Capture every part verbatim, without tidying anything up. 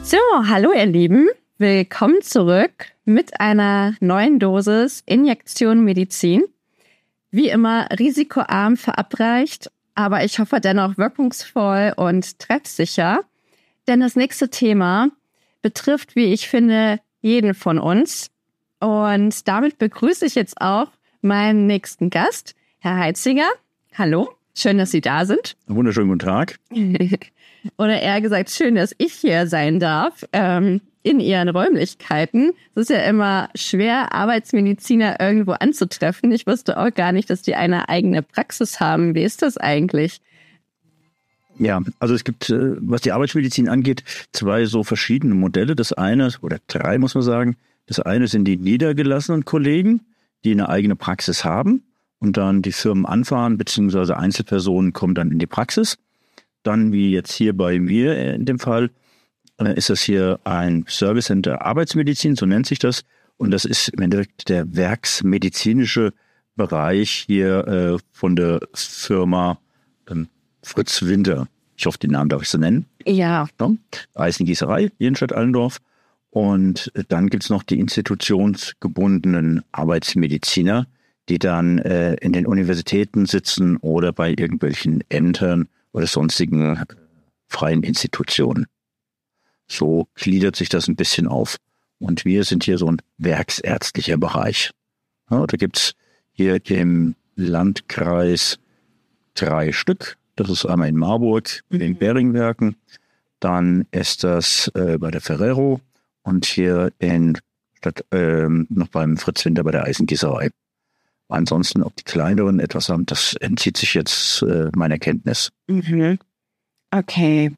So, hallo ihr Lieben, willkommen zurück mit einer neuen Dosis Injektion Medizin. Wie immer risikoarm verabreicht, aber ich hoffe dennoch wirkungsvoll und treffsicher. Denn das nächste Thema betrifft, wie ich finde, jeden von uns. Und damit begrüße ich jetzt auch meinen nächsten Gast, Herr Heitzinger. Hallo, schön, dass Sie da sind. Wunderschönen guten Tag. Oder eher gesagt, schön, dass ich hier sein darf, ähm, in Ihren Räumlichkeiten. Es ist ja immer schwer, Arbeitsmediziner irgendwo anzutreffen. Ich wusste auch gar nicht, dass die eine eigene Praxis haben. Wie ist das eigentlich? Ja, also es gibt, was die Arbeitsmedizin angeht, zwei so verschiedene Modelle. Das eine, oder drei muss man sagen, das eine sind die niedergelassenen Kollegen, die eine eigene Praxis haben und dann die Firmen anfahren, beziehungsweise Einzelpersonen kommen dann in die Praxis. Dann, wie jetzt hier bei mir in dem Fall, ist das hier ein Service Center Arbeitsmedizin, so nennt sich das. Und das ist im Endeffekt der werksmedizinische Bereich hier äh, von der Firma ähm, Fritz Winter. Ich hoffe, den Namen darf ich so nennen. Ja. ja. Eisengießerei, Jenstadt-Allendorf. Und dann gibt's noch die institutionsgebundenen Arbeitsmediziner, die dann äh, in den Universitäten sitzen oder bei irgendwelchen Ämtern oder sonstigen äh, freien Institutionen. So gliedert sich das ein bisschen auf. Und wir sind hier so ein werksärztlicher Bereich. Ja, da gibt's hier im Landkreis drei Stück. Das ist einmal in Marburg, in den Beringwerken. Dann ist das äh, bei der Ferrero und hier in Stadt, ähm, noch beim Fritz Winter bei der Eisengießerei. Ansonsten, ob die kleineren etwas haben, das entzieht sich jetzt äh, meiner Kenntnis. Mhm. Okay.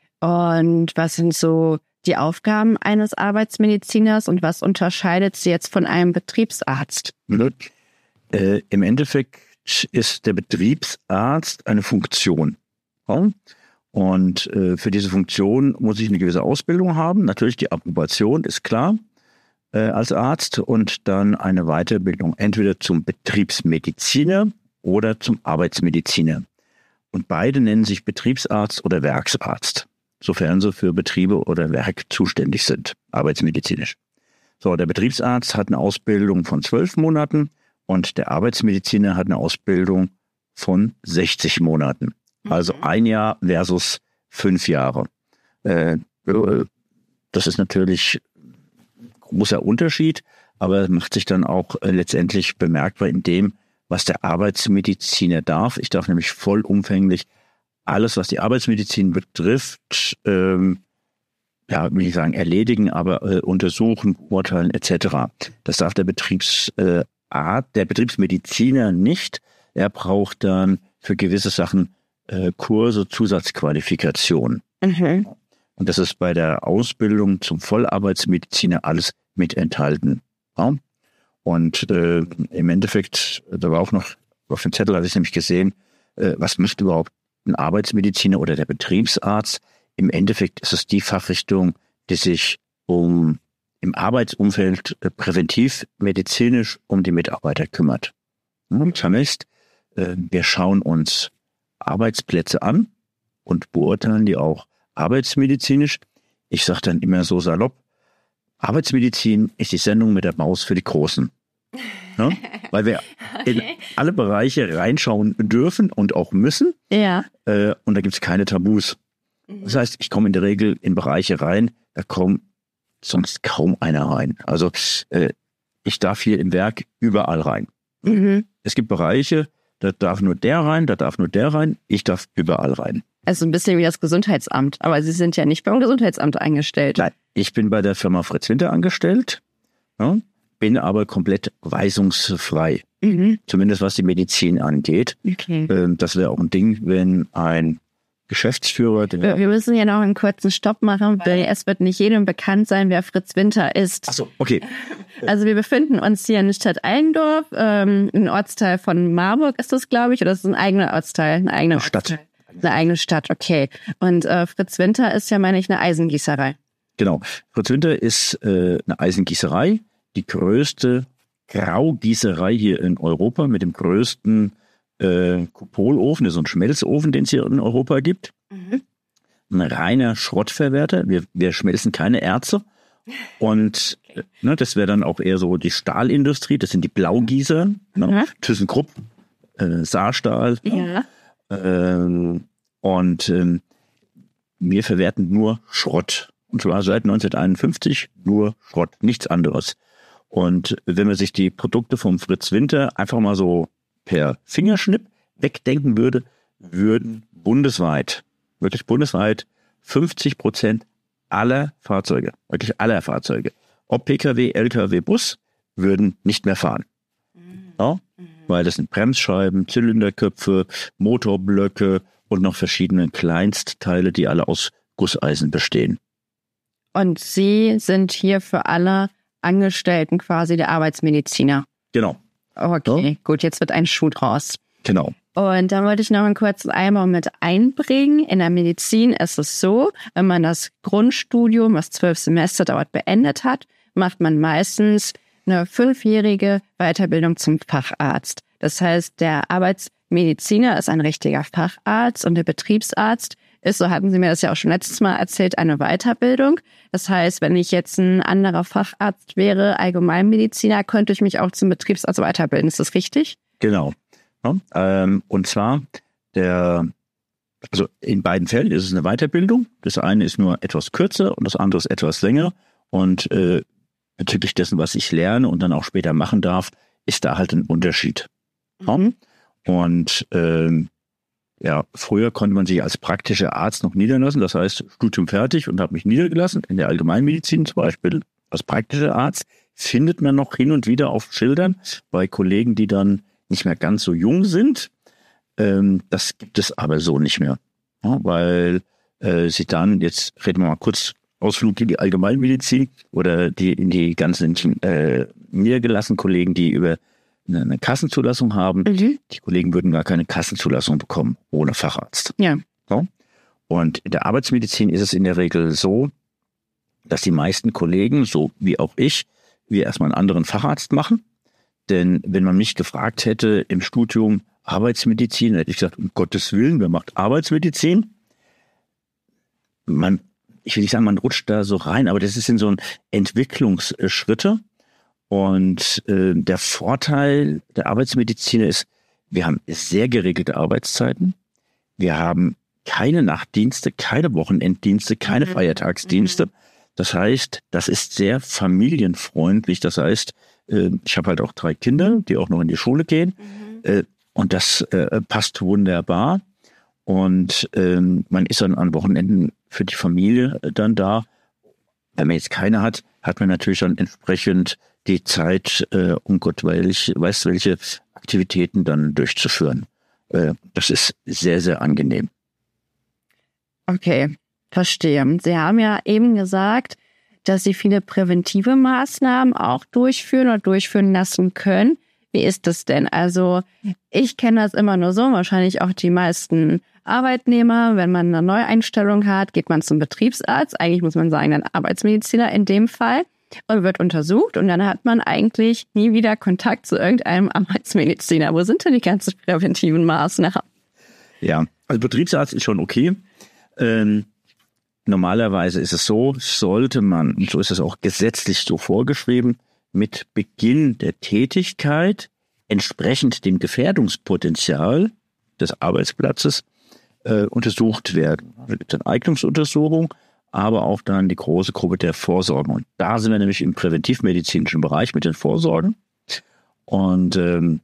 Und was sind so die Aufgaben eines Arbeitsmediziners und was unterscheidet sie jetzt von einem Betriebsarzt? Mhm. Äh, Im Endeffekt ist der Betriebsarzt eine Funktion. Ja? Und äh, für diese Funktion muss ich eine gewisse Ausbildung haben. Natürlich die Approbation ist klar äh, als Arzt und dann eine Weiterbildung entweder zum Betriebsmediziner oder zum Arbeitsmediziner. Und beide nennen sich Betriebsarzt oder Werksarzt, sofern sie für Betriebe oder Werk zuständig sind, arbeitsmedizinisch. So, der Betriebsarzt hat eine Ausbildung von zwölf Monaten und der Arbeitsmediziner hat eine Ausbildung von sechzig Monaten. Also ein Jahr versus fünf Jahre. Äh, das ist natürlich ein großer Unterschied, aber macht sich dann auch äh, letztendlich bemerkbar in dem, was der Arbeitsmediziner darf. Ich darf nämlich vollumfänglich alles, was die Arbeitsmedizin betrifft, ähm, ja, will ich sagen, erledigen, aber äh, untersuchen, beurteilen et cetera. Das darf der Betriebsarzt, äh, der Betriebsmediziner nicht. Er braucht dann für gewisse Sachen äh, Kurse, Zusatzqualifikation. Mhm. Und das ist bei der Ausbildung zum Vollarbeitsmediziner alles mit enthalten. Ja? Und äh, im Endeffekt, da war auch noch, auf dem Zettel hatte ich nämlich gesehen, äh, was möchte überhaupt ein Arbeitsmediziner oder der Betriebsarzt? Im Endeffekt ist es die Fachrichtung, die sich um im Arbeitsumfeld äh, präventiv, medizinisch um die Mitarbeiter kümmert. Das heißt, äh, wir schauen uns Arbeitsplätze an und beurteilen die auch arbeitsmedizinisch. Ich sage dann immer so salopp, Arbeitsmedizin ist die Sendung mit der Maus für die Großen. Ja? Weil wir okay. in alle Bereiche reinschauen dürfen und auch müssen. Ja. Äh, und da gibt es keine Tabus. Das heißt, ich komme in der Regel in Bereiche rein, da kommt sonst kaum einer rein. Also äh, ich darf hier im Werk überall rein. Mhm. Es gibt Bereiche, da darf nur der rein, da darf nur der rein, ich darf überall rein. Also ein bisschen wie das Gesundheitsamt, aber Sie sind ja nicht beim Gesundheitsamt eingestellt. Nein, ich bin bei der Firma Fritz Winter angestellt, ja, bin aber komplett weisungsfrei. Mhm. Zumindest was die Medizin angeht. Okay. Ähm, das wäre auch ein Ding, wenn ein Geschäftsführer... Wir, wir müssen ja noch einen kurzen Stopp machen, weil es wird nicht jedem bekannt sein, wer Fritz Winter ist. Ach so, okay. Also wir befinden uns hier in Stadt Allendorf, ähm, ein Ortsteil von Marburg ist das, glaube ich, oder ist das ein eigener Ortsteil? Eine eigene Stadt. Ortsteil. Eine eigene Stadt, okay. Und äh, Fritz Winter ist ja, meine ich, eine Eisengießerei. Genau. Fritz Winter ist äh, eine Eisengießerei, die größte Graugießerei hier in Europa mit dem größten äh, Kupolofen, das ist so ein Schmelzofen, den es hier in Europa gibt. Mhm. ein reiner Schrottverwerter. Wir, wir schmelzen keine Erze. Und okay. ne, das wäre dann auch eher so die Stahlindustrie. Das sind die Blaugießer, mhm. ne, ThyssenKrupp, äh, Saarstahl. Ja. Ähm, und ähm, wir verwerten nur Schrott. Und zwar seit neunzehnhunderteinundfünfzig nur Schrott, nichts anderes. Und wenn man sich die Produkte vom Fritz Winter einfach mal so per Fingerschnipp wegdenken würde, würden bundesweit, wirklich bundesweit, fünfzig Prozent aller Fahrzeuge, wirklich aller Fahrzeuge, ob Pkw, Lkw, Bus, würden nicht mehr fahren. Mhm. Ja? Mhm. Weil das sind Bremsscheiben, Zylinderköpfe, Motorblöcke und noch verschiedene Kleinstteile, die alle aus Gusseisen bestehen. Und Sie sind hier für alle Angestellten quasi der Arbeitsmediziner? Genau. Okay, ja. Gut, jetzt wird ein Schuh draus. Genau. Und dann wollte ich noch einen kurzen Einbau mit einbringen. In der Medizin ist es so, wenn man das Grundstudium, was zwölf Semester dauert, beendet hat, macht man meistens eine fünfjährige Weiterbildung zum Facharzt. Das heißt, der Arbeitsmediziner ist ein richtiger Facharzt und der Betriebsarzt ist, so hatten Sie mir das ja auch schon letztes Mal erzählt, eine Weiterbildung. Das heißt, wenn ich jetzt ein anderer Facharzt wäre, Allgemeinmediziner, könnte ich mich auch zum Betriebsarzt weiterbilden. Ist das richtig? Genau. Ja, ähm, und zwar der, also in beiden Fällen ist es eine Weiterbildung. Das eine ist nur etwas kürzer und das andere ist etwas länger. Und äh, bezüglich dessen, was ich lerne und dann auch später machen darf, ist da halt ein Unterschied. Ja? Mhm. Und ähm, ja, früher konnte man sich als praktischer Arzt noch niederlassen. Das heißt, Studium fertig und habe mich niedergelassen. In der Allgemeinmedizin zum Beispiel als praktischer Arzt findet man noch hin und wieder auf Schildern bei Kollegen, die dann nicht mehr ganz so jung sind. Ähm, das gibt es aber so nicht mehr. Ja, weil äh, sie dann, jetzt reden wir mal kurz, Ausflug in die Allgemeinmedizin oder die in die ganzen äh, niedergelassenen Kollegen, die über eine, eine Kassenzulassung haben. Mhm. Die Kollegen würden gar keine Kassenzulassung bekommen ohne Facharzt. Ja. So. Und in der Arbeitsmedizin ist es in der Regel so, dass die meisten Kollegen, so wie auch ich, wir erstmal einen anderen Facharzt machen. Denn wenn man mich gefragt hätte im Studium Arbeitsmedizin, hätte ich gesagt, um Gottes Willen, wer macht Arbeitsmedizin? Man, ich will nicht sagen, man rutscht da so rein, aber das sind so ein Entwicklungsschritte. Und äh, der Vorteil der Arbeitsmediziner ist, wir haben sehr geregelte Arbeitszeiten. Wir haben keine Nachtdienste, keine Wochenenddienste, keine mhm. Feiertagsdienste. Mhm. Das heißt, das ist sehr familienfreundlich. Das heißt, ich habe halt auch drei Kinder, die auch noch in die Schule gehen. Mhm. Und das passt wunderbar. Und man ist dann an Wochenenden für die Familie dann da. Wenn man jetzt keine hat, hat man natürlich dann entsprechend die Zeit, um Gott weiß, weiß welche Aktivitäten dann durchzuführen. Das ist sehr, sehr angenehm. Okay, verstehe. Sie haben ja eben gesagt, dass Sie viele präventive Maßnahmen auch durchführen oder durchführen lassen können. Wie ist das denn? Also ich kenne das immer nur so, wahrscheinlich auch die meisten Arbeitnehmer, wenn man eine Neueinstellung hat, geht man zum Betriebsarzt, eigentlich muss man sagen, ein Arbeitsmediziner in dem Fall, und wird untersucht und dann hat man eigentlich nie wieder Kontakt zu irgendeinem Arbeitsmediziner. Wo sind denn die ganzen präventiven Maßnahmen? Ja, also Betriebsarzt ist schon okay. Ähm, Normalerweise ist es so, sollte man, und so ist es auch gesetzlich so vorgeschrieben, mit Beginn der Tätigkeit entsprechend dem Gefährdungspotenzial des Arbeitsplatzes äh, untersucht werden. Da gibt es eine Eignungsuntersuchung, aber auch dann die große Gruppe der Vorsorgen. Und da sind wir nämlich im präventivmedizinischen Bereich mit den Vorsorgen. Und, ähm,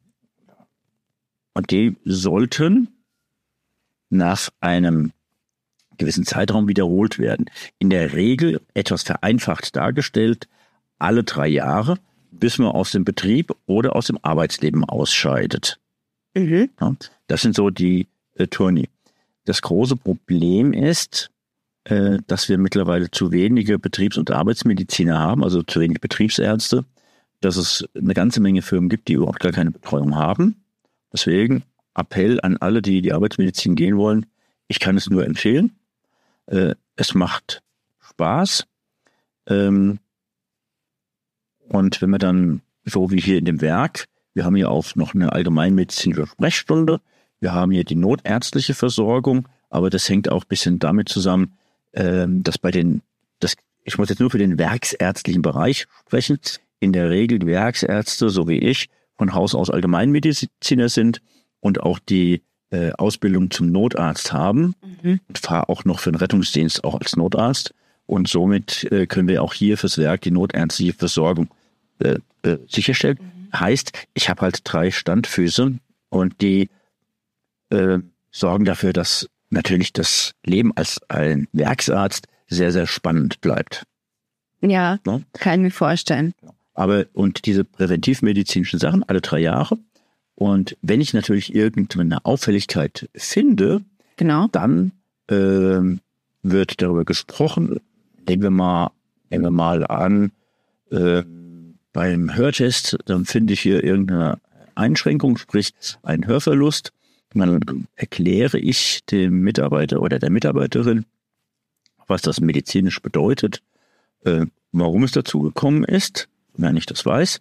und die sollten nach einem gewissen Zeitraum wiederholt werden. In der Regel, etwas vereinfacht dargestellt, alle drei Jahre, bis man aus dem Betrieb oder aus dem Arbeitsleben ausscheidet. Mhm. Ja, das sind so die äh, Turni. Das große Problem ist, äh, dass wir mittlerweile zu wenige Betriebs- und Arbeitsmediziner haben, also zu wenig Betriebsärzte, dass es eine ganze Menge Firmen gibt, die überhaupt gar keine Betreuung haben. Deswegen Appell an alle, die in die Arbeitsmedizin gehen wollen, ich kann es nur empfehlen. Es macht Spaß. Und wenn wir dann, so wie hier in dem Werk, wir haben hier auch noch eine allgemeinmedizinische Sprechstunde, wir haben hier die notärztliche Versorgung, aber das hängt auch ein bisschen damit zusammen, ähm, dass bei den, das, ich muss jetzt nur für den werksärztlichen Bereich sprechen, in der Regel die Werksärzte, so wie ich, von Haus aus Allgemeinmediziner sind und auch die äh, Ausbildung zum Notarzt haben. Mhm. Und fahre auch noch für den Rettungsdienst auch als Notarzt. Und somit äh, können wir auch hier fürs Werk die notärztliche Versorgung äh, äh, sicherstellen. Mhm. Heißt, ich habe halt drei Standfüße und die äh, sorgen dafür, dass natürlich das Leben als ein Werksarzt sehr, sehr spannend bleibt. Ja, ja? Kann ich mir vorstellen. Aber und diese präventivmedizinischen Sachen alle drei Jahre. Und wenn ich natürlich irgendeine Auffälligkeit finde, genau. dann äh, wird darüber gesprochen. Nehmen wir mal, nehmen wir mal an, äh, beim Hörtest, dann finde ich hier irgendeine Einschränkung, sprich einen Hörverlust. Dann erkläre ich dem Mitarbeiter oder der Mitarbeiterin, was das medizinisch bedeutet, äh, warum es dazu gekommen ist, wenn ich das weiß.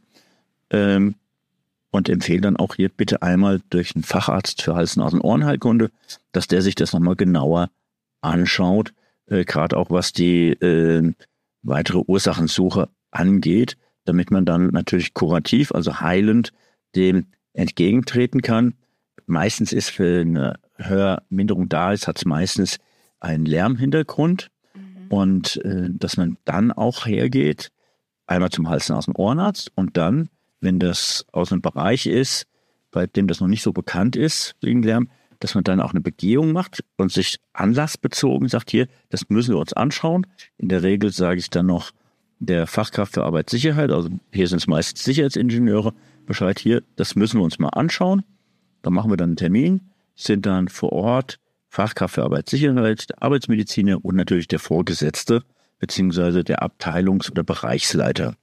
Ähm, und empfehle dann auch hier bitte einmal durch einen Facharzt für Hals-, Nasen-, Ohrenheilkunde, dass der sich das nochmal genauer anschaut, äh, gerade auch was die äh, weitere Ursachensuche angeht, damit man dann natürlich kurativ, also heilend, dem entgegentreten kann. Meistens ist, wenn eine Hörminderung da ist, hat es meistens einen Lärmhintergrund. Mhm. Und äh, dass man dann auch hergeht, einmal zum Hals-, Nasen-, Ohrenarzt und dann, wenn das aus einem Bereich ist, bei dem das noch nicht so bekannt ist wegen Lärm, dass man dann auch eine Begehung macht und sich anlassbezogen sagt, hier, das müssen wir uns anschauen. In der Regel sage ich dann noch der Fachkraft für Arbeitssicherheit, also hier sind es meistens Sicherheitsingenieure, Bescheid, hier, das müssen wir uns mal anschauen. Dann machen wir dann einen Termin, sind dann vor Ort Fachkraft für Arbeitssicherheit, der Arbeitsmediziner und natürlich der Vorgesetzte beziehungsweise der Abteilungs- oder Bereichsleiter.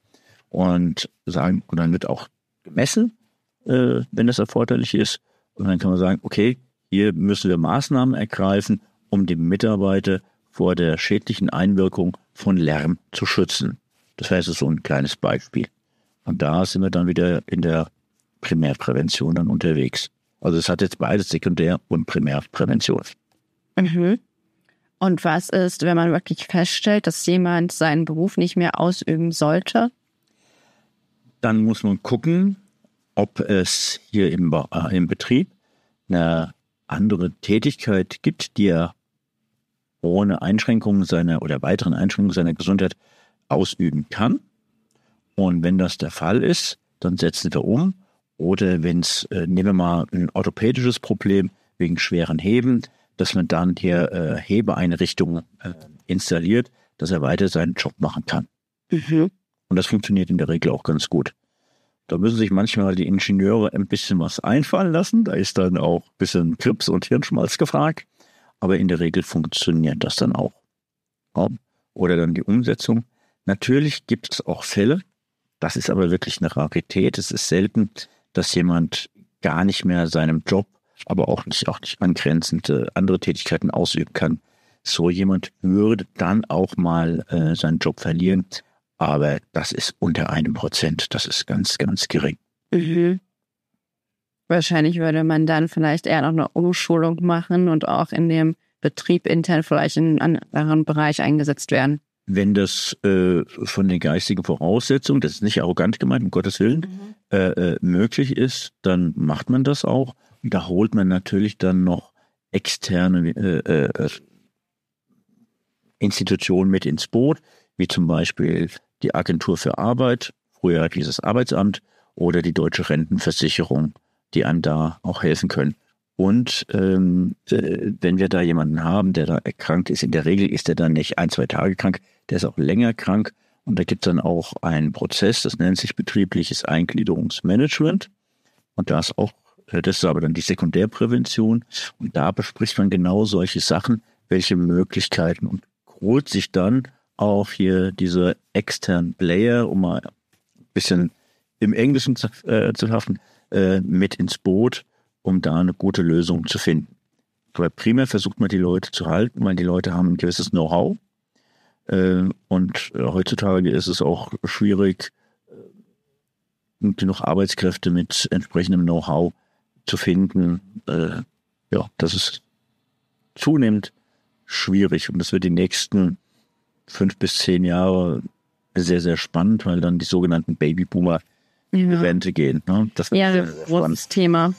Und sagen, und dann wird auch gemessen, äh, wenn das erforderlich ist. Und dann kann man sagen, okay, hier müssen wir Maßnahmen ergreifen, um den Mitarbeiter vor der schädlichen Einwirkung von Lärm zu schützen. Das wäre so ein kleines Beispiel. Und da sind wir dann wieder in der Primärprävention dann unterwegs. Also es hat jetzt beides Sekundär- und Primärprävention. Mhm. Und was ist, wenn man wirklich feststellt, dass jemand seinen Beruf nicht mehr ausüben sollte? Dann muss man gucken, ob es hier im, äh, im Betrieb eine andere Tätigkeit gibt, die er ohne Einschränkungen seiner oder weiteren Einschränkungen seiner Gesundheit ausüben kann. Und wenn das der Fall ist, dann setzen wir um. Oder wenn es, äh, nehmen wir mal ein orthopädisches Problem wegen schweren Heben, dass man dann hier äh, Hebeeinrichtungen äh, installiert, dass er weiter seinen Job machen kann. Mhm. Und das funktioniert in der Regel auch ganz gut. Da müssen sich manchmal die Ingenieure ein bisschen was einfallen lassen. Da ist dann auch ein bisschen Grips und Hirnschmalz gefragt. Aber in der Regel funktioniert das dann auch. Ja. Oder dann die Umsetzung. Natürlich gibt es auch Fälle, das ist aber wirklich eine Rarität. Es ist selten, dass jemand gar nicht mehr seinem Job, aber auch nicht, auch nicht angrenzende andere Tätigkeiten ausüben kann. So jemand würde dann auch mal äh, seinen Job verlieren. Aber das ist unter einem Prozent. Das ist ganz, ganz gering. Mhm. Wahrscheinlich würde man dann vielleicht eher noch eine Umschulung machen und auch in dem Betrieb intern vielleicht in einen anderen Bereich eingesetzt werden. Wenn das äh, von den geistigen Voraussetzungen, das ist nicht arrogant gemeint, um Gottes Willen, mhm. äh, äh, möglich ist, dann macht man das auch. Und da holt man natürlich dann noch externe äh, äh, Institutionen mit ins Boot, wie zum Beispiel die Agentur für Arbeit, früher dieses Arbeitsamt, oder die Deutsche Rentenversicherung, die einem da auch helfen können. Und ähm, äh, wenn wir da jemanden haben, der da erkrankt ist, in der Regel ist er dann nicht ein, zwei Tage krank, der ist auch länger krank. Und da gibt es dann auch einen Prozess, das nennt sich betriebliches Eingliederungsmanagement. Und da ist auch, das ist aber dann die Sekundärprävention. Und da bespricht man genau solche Sachen, welche Möglichkeiten, und holt sich dann auch hier diese externen Player, um mal ein bisschen im Englischen zu, äh, zu haften, äh, mit ins Boot, um da eine gute Lösung zu finden. Aber primär versucht man, die Leute zu halten, weil die Leute haben ein gewisses Know-how. Äh, und äh, heutzutage ist es auch schwierig, äh, genug Arbeitskräfte mit entsprechendem Know-how zu finden. Äh, ja, das ist zunehmend schwierig. Und das wird die nächsten fünf bis zehn Jahre sehr, sehr spannend, weil dann die sogenannten Babyboomer in Ja. Rente gehen. Ne? Das wird Ja, sehr, sehr großes Thema.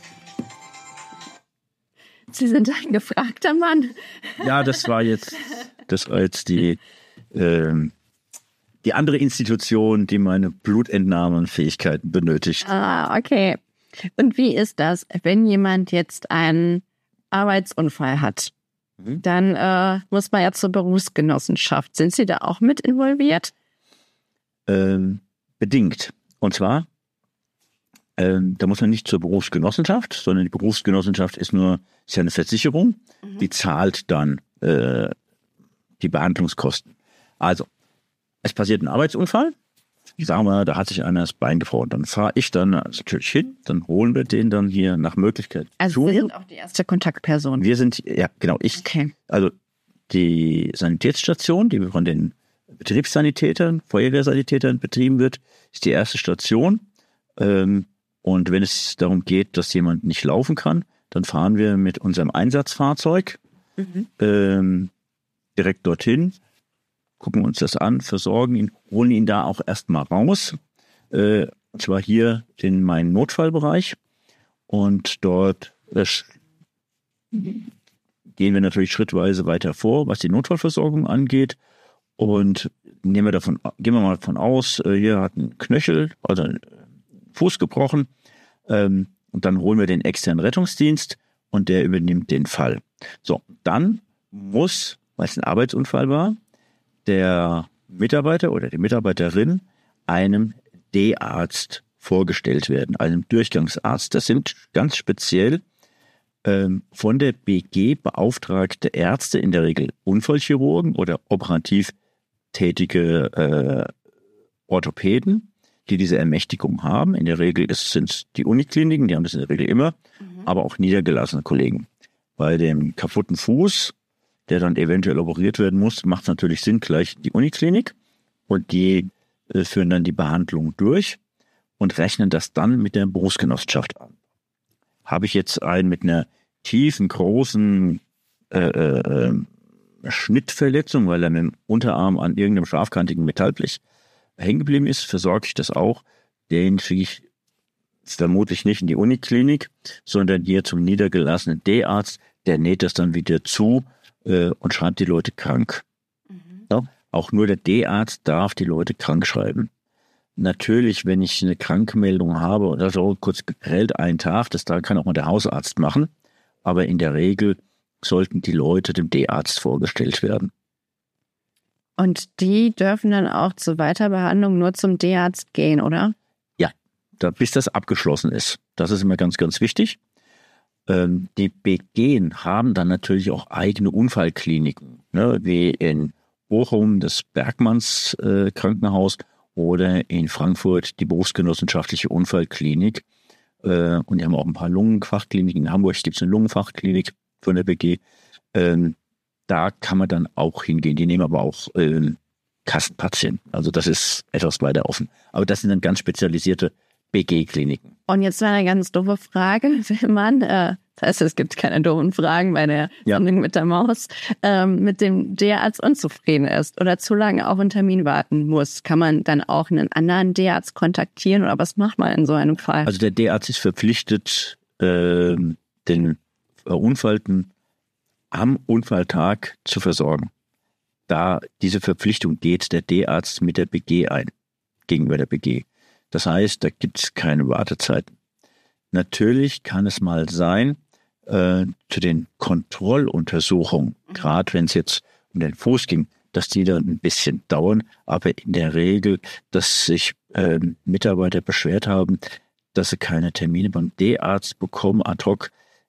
Sie sind ein gefragter Mann. Ja, das war jetzt, das war jetzt die, ähm, die andere Institution, die meine Blutentnahmenfähigkeiten benötigt. Ah, okay. Und wie ist das, wenn jemand jetzt einen Arbeitsunfall hat? Mhm. Dann äh, muss man ja zur Berufsgenossenschaft. Sind Sie da auch mit involviert? Ähm, bedingt. Und zwar, ähm, da muss man nicht zur Berufsgenossenschaft, sondern die Berufsgenossenschaft ist nur, ist ja eine Versicherung, Mhm. die zahlt dann äh, die Behandlungskosten. Also, es passiert ein Arbeitsunfall, sagen wir, da hat sich einer das Bein gebrochen, dann fahre ich dann natürlich hin, dann holen wir den dann hier nach Möglichkeit Also zu. Sie sind auch die erste Kontaktperson. Wir sind, ja genau, ich, Okay. also die Sanitätsstation, die von den Betriebssanitätern, Feuerwehrsanitätern betrieben wird, ist die erste Station. Ähm, und wenn es darum geht, dass jemand nicht laufen kann, dann fahren wir mit unserem Einsatzfahrzeug Mhm. ähm, direkt dorthin, gucken uns das an, versorgen ihn, holen ihn da auch erstmal raus. Äh, und zwar hier in meinen Notfallbereich. Und dort äh, gehen wir natürlich schrittweise weiter vor, was die Notfallversorgung angeht. Und nehmen wir davon, gehen wir mal davon aus, äh, hier hat ein Knöchel, also ein Fuß gebrochen. Ähm, und dann holen wir den externen Rettungsdienst und der übernimmt den Fall. So, dann muss, weil es ein Arbeitsunfall war, der Mitarbeiter oder die Mitarbeiterin einem D-Arzt vorgestellt werden, einem Durchgangsarzt. Das sind ganz speziell ähm, von der B G beauftragte Ärzte, in der Regel Unfallchirurgen oder operativ tätige äh, Orthopäden, die diese Ermächtigung haben. In der Regel sind es die Unikliniken, die haben das in der Regel immer, mhm. aber auch niedergelassene Kollegen. Bei dem kaputten Fuß, der dann eventuell operiert werden muss, macht es natürlich Sinn, gleich die Uniklinik, und die äh, führen dann die Behandlung durch und rechnen das dann mit der Berufsgenossenschaft an. Habe ich jetzt einen mit einer tiefen, großen äh, äh, Schnittverletzung, weil er mit dem Unterarm an irgendeinem scharfkantigen Metallblech hängen geblieben ist, versorge ich das auch. Den schicke ich vermutlich nicht in die Uniklinik, sondern hier zum niedergelassenen D-Arzt, der näht das dann wieder zu äh, und schreibt die Leute krank. Mhm. Ja, auch nur der D-Arzt darf die Leute krank schreiben. Natürlich, wenn ich eine Krankmeldung habe oder so, kurz geprellt einen Tag, das da kann auch mal der Hausarzt machen, aber in der Regel sollten die Leute dem D-Arzt vorgestellt werden. Und die dürfen dann auch zur Weiterbehandlung nur zum D-Arzt gehen, oder? Ja, da, bis das abgeschlossen ist. Das ist immer ganz, ganz wichtig. Ähm, die B G haben dann natürlich auch eigene Unfallkliniken, ne, wie in Bochum das Bergmanns äh, Krankenhaus oder in Frankfurt die berufsgenossenschaftliche Unfallklinik. Äh, und die haben auch ein paar Lungenfachkliniken. In Hamburg gibt es eine Lungenfachklinik von der B G. Ähm, da kann man dann auch hingehen. Die nehmen aber auch äh, Kassenpatienten. Also das ist etwas weiter offen. Aber das sind dann ganz spezialisierte B G-Kliniken. Und jetzt mal eine ganz doofe Frage, wenn man, äh, das heißt, es gibt keine doofen Fragen bei der Ja. Sendung mit der Maus, ähm, mit dem D-Arzt unzufrieden ist oder zu lange auf einen Termin warten muss, kann man dann auch einen anderen D-Arzt kontaktieren oder was macht man in so einem Fall? Also der D-Arzt ist verpflichtet, äh, den Verunfallten am Unfalltag zu versorgen. Da diese Verpflichtung geht der D-Arzt mit der B G ein, gegenüber der B G. Das heißt, da gibt es keine Wartezeiten. Natürlich kann es mal sein, äh, zu den Kontrolluntersuchungen, gerade wenn es jetzt um den Fuß ging, dass die dann ein bisschen dauern, aber in der Regel, dass sich äh, Mitarbeiter beschwert haben, dass sie keine Termine beim D-Arzt bekommen, ad hoc,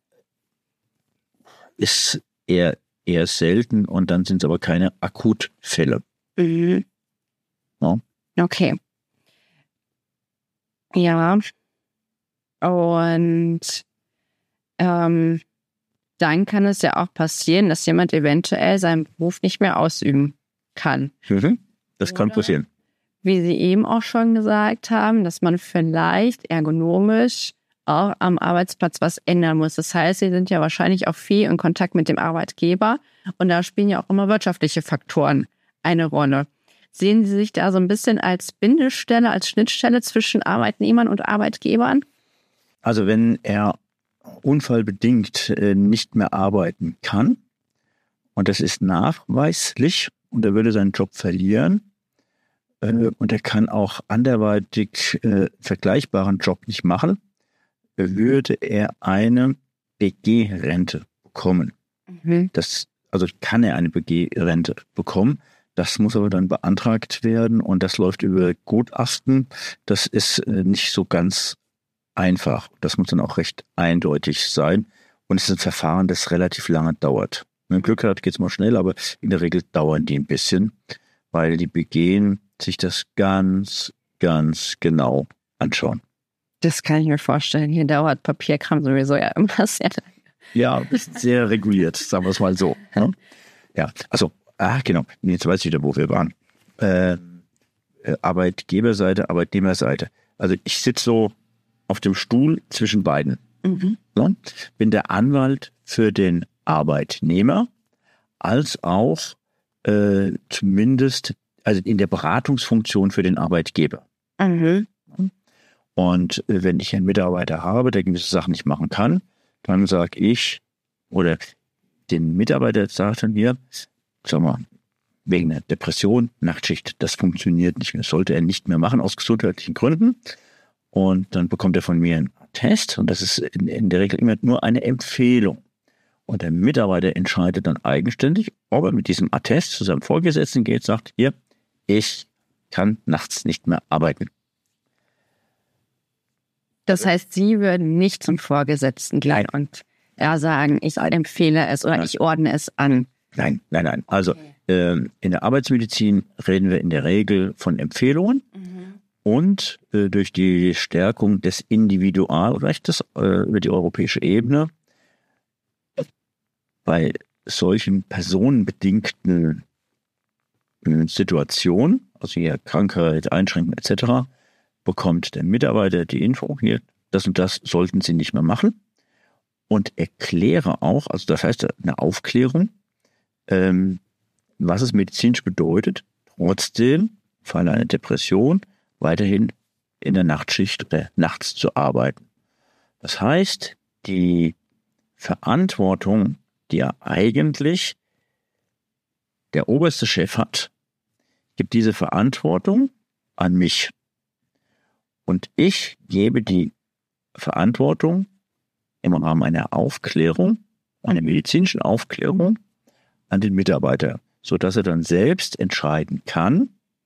ist eher, eher selten, und dann sind es aber keine Akutfälle. Mhm. Ja. Okay. Ja. Und ähm, dann kann es ja auch passieren, dass jemand eventuell seinen Beruf nicht mehr ausüben kann. Mhm. Das kann Oder? passieren. Wie Sie eben auch schon gesagt haben, dass man vielleicht ergonomisch auch am Arbeitsplatz was ändern muss. Das heißt, Sie sind ja wahrscheinlich auch viel in Kontakt mit dem Arbeitgeber und da spielen ja auch immer wirtschaftliche Faktoren eine Rolle. Sehen Sie sich da so ein bisschen als Bindestelle, als Schnittstelle zwischen Arbeitnehmern und Arbeitgebern? Also wenn er unfallbedingt äh, nicht mehr arbeiten kann und das ist nachweislich und er würde seinen Job verlieren äh, und er kann auch anderweitig äh, vergleichbaren Job nicht machen, würde er eine B G-Rente bekommen. Mhm. Das, also kann er eine B G-Rente bekommen. Das muss aber dann beantragt werden und das läuft über Gutachten. Das ist äh, nicht so ganz einfach. Das muss dann auch recht eindeutig sein. Und es ist ein Verfahren, das relativ lange dauert. Wenn man Glück hat, geht es mal schnell, aber in der Regel dauern die ein bisschen, weil die B G sich das ganz, ganz genau anschauen. Das kann ich mir vorstellen. Hier dauert Papierkram sowieso ja immer sehr lange. Ja, ist sehr reguliert, sagen wir es mal so. Ja, also, ah, genau, jetzt weiß ich wieder, wo wir waren. Äh, Arbeitgeberseite, Arbeitnehmerseite. Also ich sitze so auf dem Stuhl zwischen beiden. Mhm. So, bin der Anwalt für den Arbeitnehmer, als auch äh, zumindest also in der Beratungsfunktion für den Arbeitgeber. Mhm. Und äh, wenn ich einen Mitarbeiter habe, der gewisse Sachen nicht machen kann, dann sage ich, oder den Mitarbeiter sagt dann mir, sag mal, wegen einer Depression, Nachtschicht, das funktioniert nicht mehr, das sollte er nicht mehr machen aus gesundheitlichen Gründen. Und dann bekommt er von mir einen Attest und das ist in, in der Regel immer nur eine Empfehlung. Und der Mitarbeiter entscheidet dann eigenständig, ob er mit diesem Attest zu seinem Vorgesetzten geht, sagt, hier, ich kann nachts nicht mehr arbeiten. Das heißt, Sie würden nicht zum Vorgesetzten gehen und ja, sagen, ich empfehle es oder nein. Ich ordne es an. Nein, nein, nein. Also okay. äh, in der Arbeitsmedizin reden wir in der Regel von Empfehlungen mhm. und äh, durch die Stärkung des Individualrechts äh, über die europäische Ebene bei solchen personenbedingten äh, Situationen, also hier Krankheit, Einschränkung et cetera, bekommt der Mitarbeiter die Info, hier, das und das sollten Sie nicht mehr machen und erkläre auch, also das heißt eine Aufklärung, ähm, was es medizinisch bedeutet, trotzdem, im Fall einer Depression, weiterhin in der Nachtschicht oder nachts zu arbeiten. Das heißt, die Verantwortung, die ja eigentlich der oberste Chef hat, gibt diese Verantwortung an mich. Und ich gebe die Verantwortung im Rahmen einer Aufklärung, einer medizinischen Aufklärung an den Mitarbeiter, sodass er dann selbst entscheiden kann,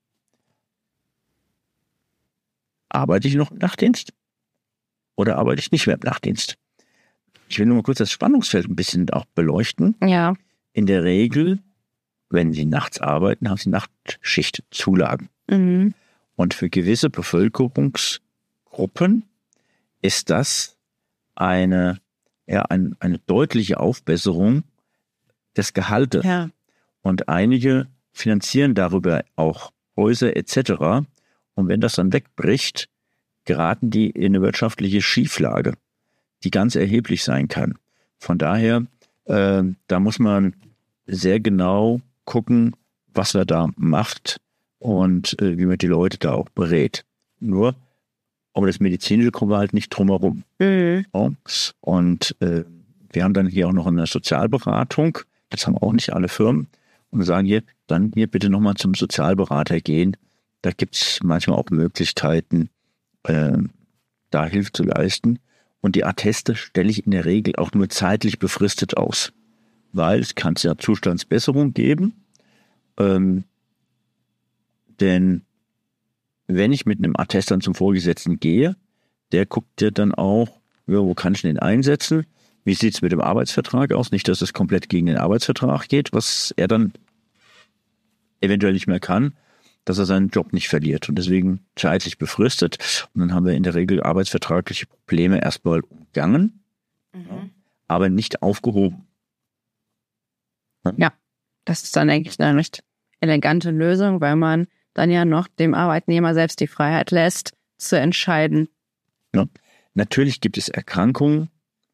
arbeite ich noch im Nachtdienst oder arbeite ich nicht mehr im Nachtdienst. Ich will nur mal kurz das Spannungsfeld ein bisschen auch beleuchten. Ja. In der Regel, wenn Sie nachts arbeiten, haben Sie Nachtschichtzulagen. Mhm. Und für gewisse Bevölkerungsgruppen ist das eine, ja, ein, eine deutliche Aufbesserung des Gehaltes. Ja. Und einige finanzieren darüber auch Häuser et cetera. Und wenn das dann wegbricht, geraten die in eine wirtschaftliche Schieflage, die ganz erheblich sein kann. Von daher, äh, da muss man sehr genau gucken, was er da macht und äh, wie man die Leute da auch berät. Nur, um das Medizinische kommen wir halt nicht drum herum. Mhm. Ja? Und äh, wir haben dann hier auch noch eine Sozialberatung, das haben auch nicht alle Firmen, und wir sagen hier, dann hier bitte nochmal zum Sozialberater gehen. Da gibt es manchmal auch Möglichkeiten, äh, da Hilfe zu leisten. Und die Atteste stelle ich in der Regel auch nur zeitlich befristet aus, weil es kann ja Zustandsbesserung geben. Ähm, denn wenn ich mit einem Attest dann zum Vorgesetzten gehe, der guckt ja dann auch, ja, wo kann ich den einsetzen? Wie sieht es mit dem Arbeitsvertrag aus? Nicht, dass es komplett gegen den Arbeitsvertrag geht, was er dann eventuell nicht mehr kann, dass er seinen Job nicht verliert und deswegen zeitlich befristet. Und dann haben wir in der Regel arbeitsvertragliche Probleme erstmal umgangen, mhm. aber nicht aufgehoben. Ja, das ist dann eigentlich eine recht elegante Lösung, weil man dann ja noch dem Arbeitnehmer selbst die Freiheit lässt, zu entscheiden. Ja. natürlich gibt es Erkrankungen,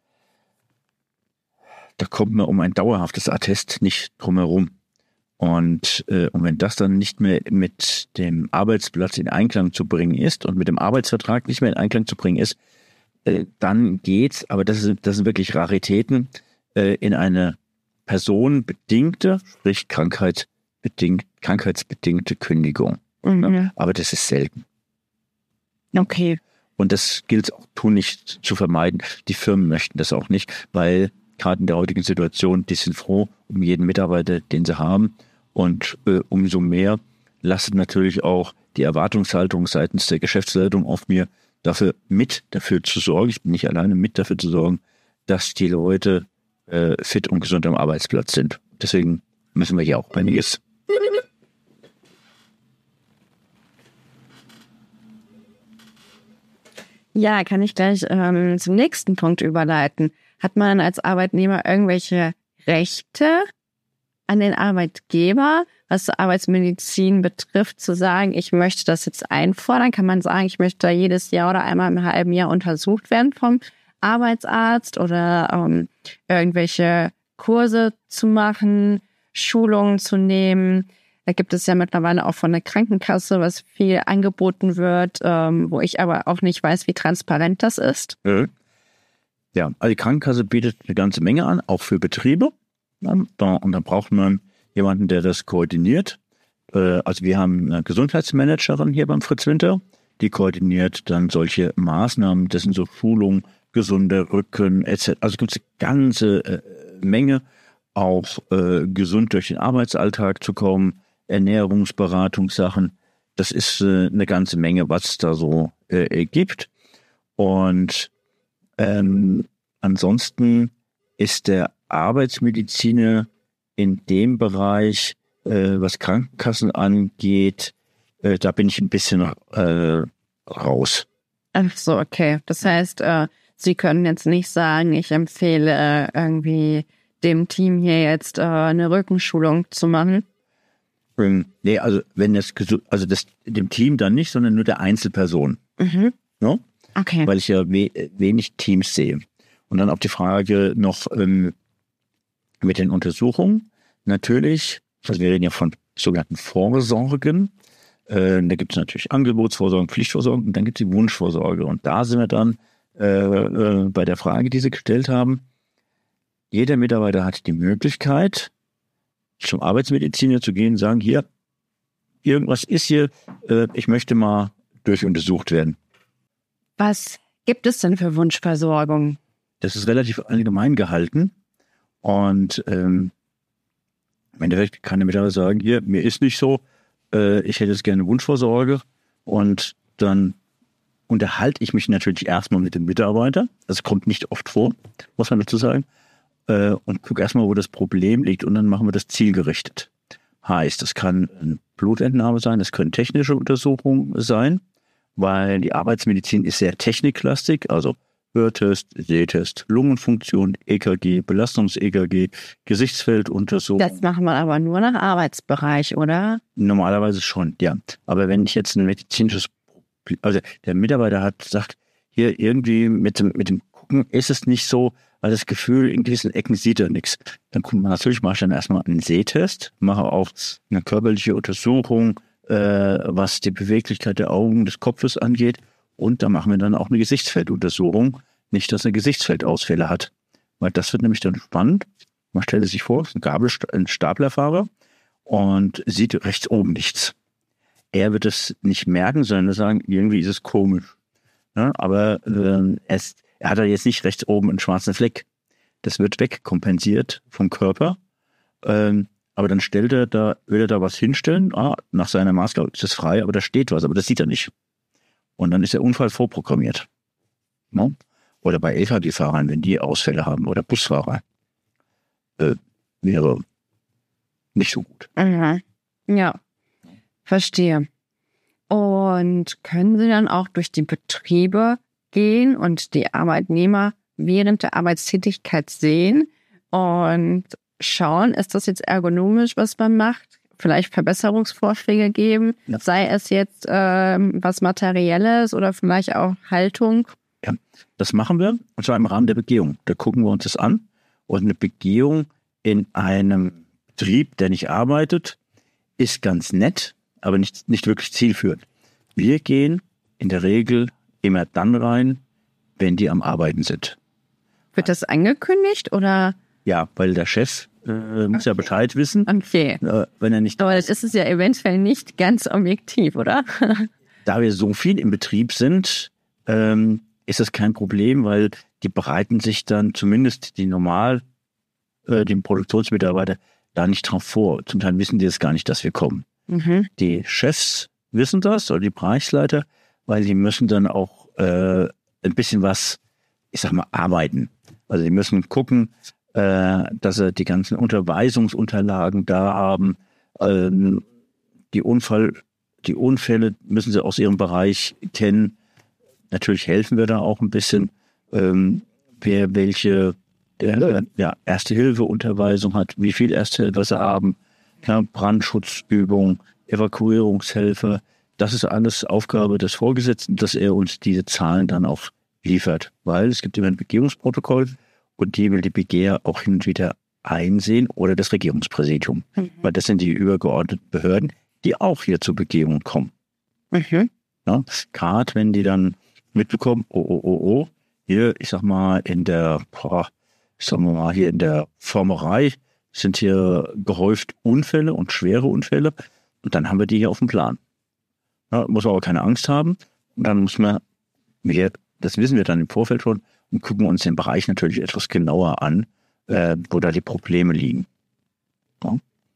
da kommt man um ein dauerhaftes Attest nicht drum herum. Und, äh, und wenn das dann nicht mehr mit dem Arbeitsplatz in Einklang zu bringen ist und mit dem Arbeitsvertrag nicht mehr in Einklang zu bringen ist, äh, dann geht's, aber das, ist, das sind wirklich Raritäten, äh, in eine personenbedingte, sprich Krankheit bedingt, krankheitsbedingte Kündigung. Mhm. Ja, aber das ist selten. Okay. Und das gilt es auch tunlichst zu vermeiden. Die Firmen möchten das auch nicht, weil gerade in der heutigen Situation, die sind froh um jeden Mitarbeiter, den sie haben. Und äh, umso mehr lastet natürlich auch die Erwartungshaltung seitens der Geschäftsleitung auf mir, dafür mit dafür zu sorgen, ich bin nicht alleine, mit dafür zu sorgen, dass die Leute äh, fit und gesund am Arbeitsplatz sind. Deswegen müssen wir hier auch einiges. Ja, kann ich gleich ähm, zum nächsten Punkt überleiten. Hat man als Arbeitnehmer irgendwelche Rechte an den Arbeitgeber, was Arbeitsmedizin betrifft, zu sagen, ich möchte das jetzt einfordern? Kann man sagen, ich möchte da jedes Jahr oder einmal im halben Jahr untersucht werden vom Arbeitsarzt oder ähm, irgendwelche Kurse zu machen, Schulungen zu nehmen? Da gibt es ja mittlerweile auch von der Krankenkasse, was viel angeboten wird, ähm, wo ich aber auch nicht weiß, wie transparent das ist. Ja, also die Krankenkasse bietet eine ganze Menge an, auch für Betriebe. Und da braucht man jemanden, der das koordiniert. Also wir haben eine Gesundheitsmanagerin hier beim Fritz Winter, die koordiniert dann solche Maßnahmen. Das sind so Schulungen, gesunder Rücken et cetera. Also es gibt eine ganze Menge, auch gesund durch den Arbeitsalltag zu kommen, Ernährungsberatungssachen. Das ist eine ganze Menge, was es da so gibt. Und ähm, ansonsten ist der Arbeitsmediziner in dem Bereich, äh, was Krankenkassen angeht, äh, da bin ich ein bisschen äh, raus. Ach so, okay. Das heißt, äh, Sie können jetzt nicht sagen, ich empfehle äh, irgendwie dem Team hier jetzt äh, eine Rückenschulung zu machen? Ähm, nee, also wenn das, also das dem Team dann nicht, sondern nur der Einzelperson. Mhm. No? Okay. Weil ich ja we wenig Teams sehe. Und dann auf die Frage noch ähm, mit den Untersuchungen. Natürlich, also wir reden ja von sogenannten Vorsorgen. Äh, da gibt es natürlich Angebotsvorsorgen, Pflichtvorsorgen und dann gibt es die Wunschvorsorge. Und da sind wir dann äh, äh, bei der Frage, die Sie gestellt haben. Jeder Mitarbeiter hat die Möglichkeit, zum Arbeitsmediziner zu gehen und sagen, hier, irgendwas ist hier, äh, ich möchte mal durchuntersucht werden. Was gibt es denn für Wunschversorgung? Das ist relativ allgemein gehalten und ähm, im Endeffekt kann der Mitarbeiter sagen, hier, mir ist nicht so, äh, ich hätte jetzt gerne Wunschvorsorge und dann unterhalte ich mich natürlich erstmal mit dem Mitarbeiter, das kommt nicht oft vor, muss man dazu sagen, äh, und gucke erstmal, wo das Problem liegt und dann machen wir das zielgerichtet. Heißt, das kann eine Blutentnahme sein, das können technische Untersuchungen sein, weil die Arbeitsmedizin ist sehr techniklastig, also Hörtest, Sehtest, Lungenfunktion, E K G, Belastungs-E K G, Gesichtsfelduntersuchung. Das machen wir aber nur nach Arbeitsbereich, oder? Normalerweise schon, ja. Aber wenn ich jetzt ein medizinisches, also der Mitarbeiter hat sagt, hier irgendwie mit dem, mit dem Gucken ist es nicht so, weil das Gefühl, in gewissen Ecken sieht er nichts. Dann guckt man natürlich, mache ich dann erstmal einen Sehtest, mache auch eine körperliche Untersuchung, äh, was die Beweglichkeit der Augen, des Kopfes angeht. Und da machen wir dann auch eine Gesichtsfelduntersuchung. Nicht, dass er Gesichtsfeldausfälle hat. Weil das wird nämlich dann spannend. Man stellt sich vor, es ist ein, Gabelst- ein Staplerfahrer und sieht rechts oben nichts. Er wird es nicht merken, sondern sagen, irgendwie ist es komisch. Ja, aber äh, es, er hat ja jetzt nicht rechts oben einen schwarzen Fleck. Das wird wegkompensiert vom Körper. Ähm, aber dann stellt er da, will er da was hinstellen. Ah, nach seiner Maßgabe ist es frei, aber da steht was, aber das sieht er nicht. Und dann ist der Unfall vorprogrammiert. No? Oder bei L K W-Fahrern, wenn die Ausfälle haben, oder Busfahrer, äh, wäre nicht so gut. Mhm. Ja, verstehe. Und können Sie dann auch durch die Betriebe gehen und die Arbeitnehmer während der Arbeitstätigkeit sehen und schauen, ist das jetzt ergonomisch, was man macht? Vielleicht Verbesserungsvorschläge geben, ja. Sei es jetzt ähm, was Materielles oder vielleicht auch Haltung? Ja, das machen wir, und zwar im Rahmen der Begehung. Da gucken wir uns das an. Und eine Begehung in einem Betrieb, der nicht arbeitet, ist ganz nett, aber nicht, nicht wirklich zielführend. Wir gehen in der Regel immer dann rein, wenn die am Arbeiten sind. Wird das angekündigt oder? Ja, weil der Chef äh, muss okay. ja Bescheid wissen. Okay. Äh, wenn er nicht. Aber das ist es ja eventuell nicht ganz objektiv, oder? Da wir so viel im Betrieb sind, ähm, ist das kein Problem, weil die bereiten sich dann zumindest die normal, äh, die Produktionsmitarbeiter da nicht drauf vor. Zum Teil wissen die es gar nicht, dass wir kommen. Mhm. Die Chefs wissen das, oder die Bereichsleiter, weil sie müssen dann auch äh, ein bisschen was, ich sag mal, arbeiten. Also sie müssen gucken, äh, dass sie die ganzen Unterweisungsunterlagen da haben. Ähm, die Unfall, die Unfälle müssen sie aus ihrem Bereich kennen. Natürlich helfen wir da auch ein bisschen, ähm, wer welche der, ja, Erste-Hilfe-Unterweisung hat, wie viel Erste-Hilfe sie haben, ja, Brandschutzübung, Evakuierungshilfe. Das ist alles Aufgabe des Vorgesetzten, dass er uns diese Zahlen dann auch liefert. Weil es gibt immer ein Begehungsprotokoll und die will die Begeher auch hin und wieder einsehen oder das Regierungspräsidium. Mhm. Weil das sind die übergeordneten Behörden, die auch hier zur Begehung kommen. Mhm. Ja, gerade wenn die dann mitbekommen, oh, oh, oh, oh, hier, ich sag mal, in der, boah, sagen wir mal, hier in der Formerei sind hier gehäuft Unfälle und schwere Unfälle. Und dann haben wir die hier auf dem Plan. Ja, muss man aber keine Angst haben. Und dann muss man, wir, das wissen wir dann im Vorfeld schon, und gucken uns den Bereich natürlich etwas genauer an, äh, wo da die Probleme liegen. Ja.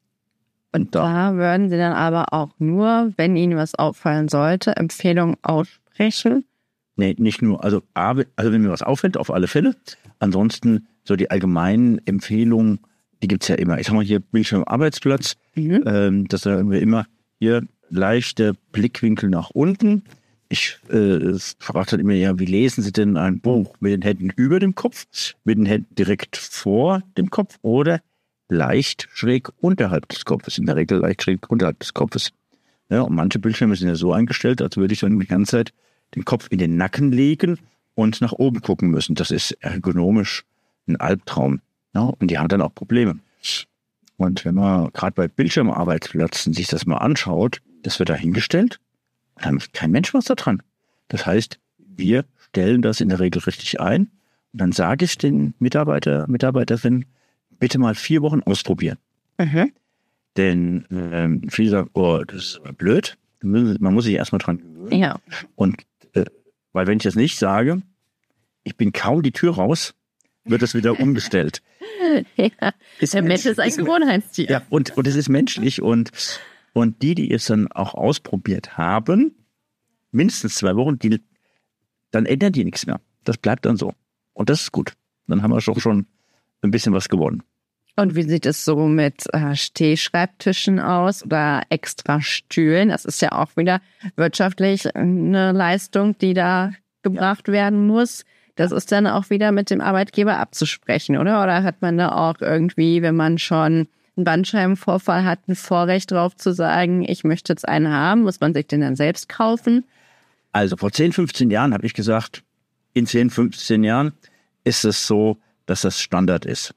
Und da, da würden Sie dann aber auch nur, wenn Ihnen was auffallen sollte, Empfehlungen aussprechen? Nee, nicht nur. Also, also wenn mir was auffällt, auf alle Fälle. Ansonsten so die allgemeinen Empfehlungen, die gibt's ja immer. Ich sag mal hier Bildschirmarbeitsplatz. Mhm. Ähm, das sagen wir immer hier leichter Blickwinkel nach unten. Ich äh, frage dann immer, ja, wie lesen Sie denn ein Buch? Mit den Händen über dem Kopf, mit den Händen direkt vor dem Kopf oder leicht schräg unterhalb des Kopfes? In der Regel leicht schräg unterhalb des Kopfes. Ja, und manche Bildschirme sind ja so eingestellt, als würde ich dann die ganze Zeit den Kopf in den Nacken legen und nach oben gucken müssen. Das ist ergonomisch ein Albtraum. Ja, und die haben dann auch Probleme. Und wenn man gerade bei Bildschirmarbeitsplätzen sich das mal anschaut, das wird da hingestellt, dann hat kein Mensch was da dran. Das heißt, wir stellen das in der Regel richtig ein und dann sage ich den Mitarbeiter, Mitarbeiterinnen, bitte mal vier Wochen ausprobieren. Mhm. Denn ähm, viele sagen, oh, das ist aber blöd. Man muss sich erstmal dran gewöhnen. Ja. Und äh, weil wenn ich das nicht sage, ich bin kaum die Tür raus, wird das wieder umgestellt. Ja, ist der Mensch ist ein Gewohnheitstier. Ja, und, und es ist menschlich. Und, und die, die es dann auch ausprobiert haben, mindestens zwei Wochen, die, dann ändern die nichts mehr. Das bleibt dann so. Und das ist gut. Dann haben wir schon, schon ein bisschen was gewonnen. Und wie sieht es so mit äh, Stehschreibtischen aus oder extra Stühlen? Das ist ja auch wieder wirtschaftlich eine Leistung, die da gebracht ja. werden muss. Das ist dann auch wieder mit dem Arbeitgeber abzusprechen, oder? Oder hat man da auch irgendwie, wenn man schon einen Bandscheibenvorfall hat, ein Vorrecht drauf zu sagen, ich möchte jetzt einen haben? Muss man sich den dann selbst kaufen? Also vor zehn, fünfzehn Jahren habe ich gesagt, in zehn, fünfzehn Jahren ist es so, dass das Standard ist.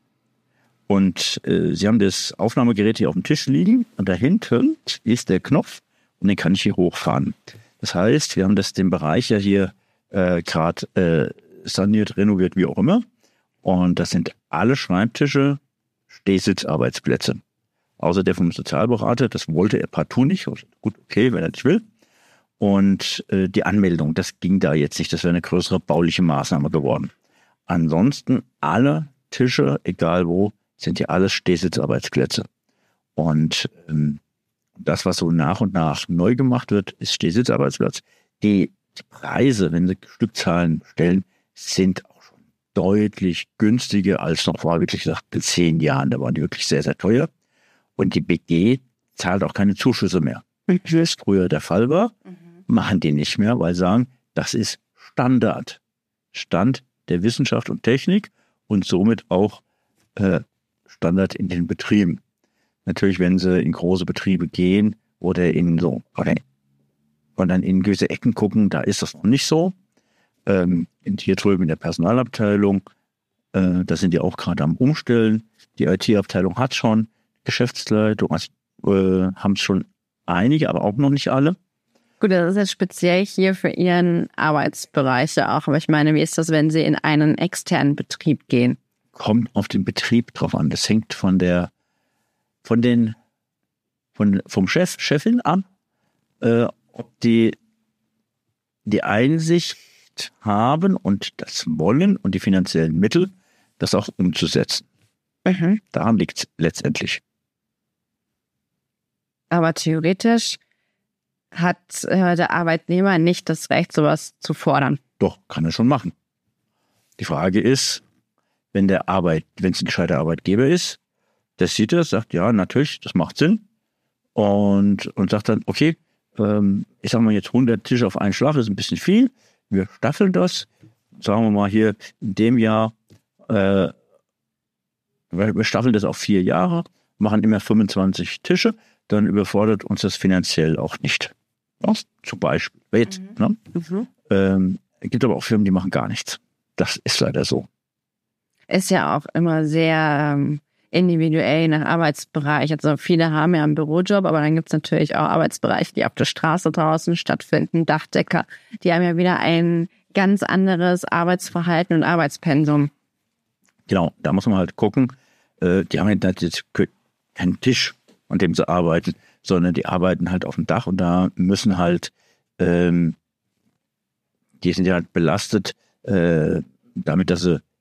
Und äh, Sie haben das Aufnahmegerät hier auf dem Tisch liegen und da hinten ist der Knopf und den kann ich hier hochfahren. Das heißt, wir haben das den Bereich ja hier äh, gerade äh, saniert, renoviert, wie auch immer. Und das sind alle Schreibtische, Stehsitzarbeitsplätze. Außer der vom Sozialberater, das wollte er partout nicht. Gut, okay, wenn er nicht will. Und äh, die Anmeldung, das ging da jetzt nicht. Das wäre eine größere bauliche Maßnahme geworden. Ansonsten alle Tische, egal wo, sind ja alles Stehsitzarbeitsplätze. Und ähm, das, was so nach und nach neu gemacht wird, ist Stehsitzarbeitsplatz. Die, die Preise, wenn Sie Stückzahlen stellen, sind auch schon deutlich günstiger als noch vor wirklich gesagt zehn Jahren. Da waren die wirklich sehr, sehr teuer. Und die B G zahlt auch keine Zuschüsse mehr. Wie es früher der Fall war, mhm. machen die nicht mehr, weil sie sagen, das ist Standard. Stand der Wissenschaft und Technik und somit auch äh, Standard in den Betrieben. Natürlich, wenn sie in große Betriebe gehen oder in so, oder, und dann in gewisse Ecken gucken, da ist das noch nicht so. Ähm, hier drüben in der Personalabteilung, äh, da sind die auch gerade am Umstellen. Die I T-Abteilung hat schon Geschäftsleitung, also, äh, haben es schon einige, aber auch noch nicht alle. Gut, das ist jetzt speziell hier für Ihren Arbeitsbereich ja auch. Aber ich meine, wie ist das, wenn Sie in einen externen Betrieb gehen? Kommt auf den Betrieb drauf an. Das hängt von der, von den, von, vom Chef, Chefin ab, äh, ob die die Einsicht haben und das Wollen und die finanziellen Mittel, das auch umzusetzen. Mhm. Daran liegt es letztendlich. Aber theoretisch hat äh, der Arbeitnehmer nicht das Recht, sowas zu fordern. Doch, kann er schon machen. Die Frage ist, wenn der Arbeit, wenn es ein gescheiter Arbeitgeber ist, der sieht das, sagt, ja, natürlich, das macht Sinn. Und, und sagt dann, okay, ähm, ich sag mal jetzt hundert Tische auf einen Schlag, das ist ein bisschen viel. Wir staffeln das. Sagen wir mal hier, in dem Jahr, äh, wir staffeln das auf vier Jahre, machen immer fünfundzwanzig Tische, dann überfordert uns das finanziell auch nicht. Ja, zum Beispiel. Jetzt, mhm. ne? mhm. Ähm, es gibt aber auch Firmen, die machen gar nichts. Das ist leider so. Ist ja auch immer sehr ähm, individuell nach Arbeitsbereich. Also viele haben ja einen Bürojob, aber dann gibt es natürlich auch Arbeitsbereiche, die auf der Straße draußen stattfinden. Dachdecker, die haben ja wieder ein ganz anderes Arbeitsverhalten und Arbeitspensum. Genau, da muss man halt gucken. Äh, die haben ja jetzt keinen Tisch, an dem sie arbeiten, sondern die arbeiten halt auf dem Dach und da müssen halt, ähm, die sind ja halt belastet, äh, damit, dass sie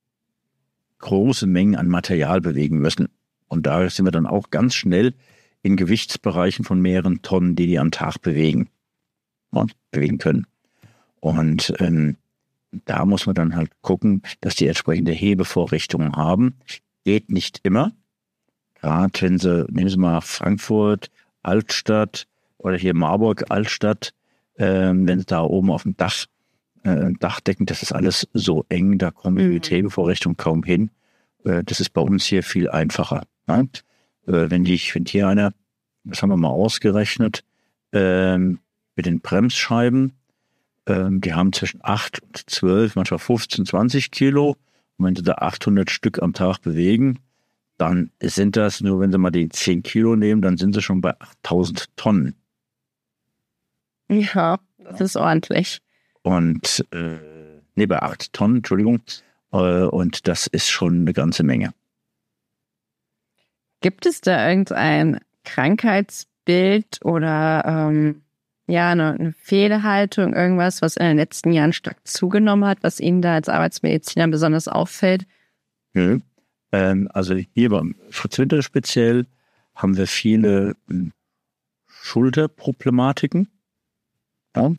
große Mengen an Material bewegen müssen. Und da sind wir dann auch ganz schnell in Gewichtsbereichen von mehreren Tonnen, die die am Tag bewegen, ja, bewegen können. Und ähm, da muss man dann halt gucken, dass die entsprechende Hebevorrichtungen haben. Geht nicht immer. Gerade wenn Sie, nehmen Sie mal Frankfurt, Altstadt oder hier Marburg, Altstadt, ähm, wenn Sie da oben auf dem Dach, äh, Dachdecken, das ist alles so eng, da kommen wir mhm. mit Hebevorrichtung kaum hin. Äh, das ist bei uns hier viel einfacher. Ne? Äh, wenn, die, wenn hier einer, das haben wir mal ausgerechnet, ähm, mit den Bremsscheiben, ähm, die haben zwischen acht und zwölf, manchmal fünfzehn, zwanzig Kilo. Und wenn Sie da achthundert Stück am Tag bewegen, dann sind das, nur wenn Sie mal die zehn Kilo nehmen, dann sind Sie schon bei achttausend Tonnen. Ja, das ist ordentlich. Und, äh, nee, bei acht Tonnen, Entschuldigung. Äh, und das ist schon eine ganze Menge. Gibt es da irgendein Krankheitsbild oder ähm, ja, eine, eine Fehlhaltung, irgendwas, was in den letzten Jahren stark zugenommen hat, was Ihnen da als Arbeitsmediziner besonders auffällt? Ja. Also hier beim Fritz Winter speziell haben wir viele Schulterproblematiken. Ja.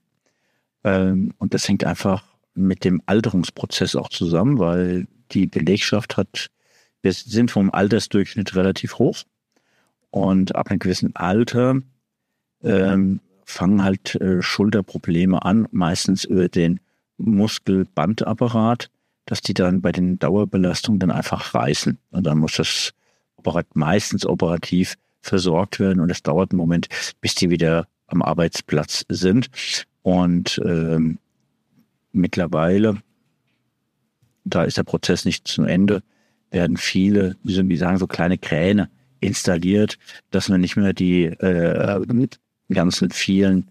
Und das hängt einfach mit dem Alterungsprozess auch zusammen, weil die Belegschaft hat, wir sind vom Altersdurchschnitt relativ hoch und ab einem gewissen Alter ähm, fangen halt äh, Schulterprobleme an, meistens über den Muskelbandapparat, dass die dann bei den Dauerbelastungen dann einfach reißen. Und dann muss das operat- meistens operativ versorgt werden. Und es dauert einen Moment, bis die wieder am Arbeitsplatz sind. Und ähm, mittlerweile, da ist der Prozess nicht zu Ende, werden viele, wie soll ich sagen, so kleine Kräne installiert, dass man nicht mehr die äh, mit ganzen vielen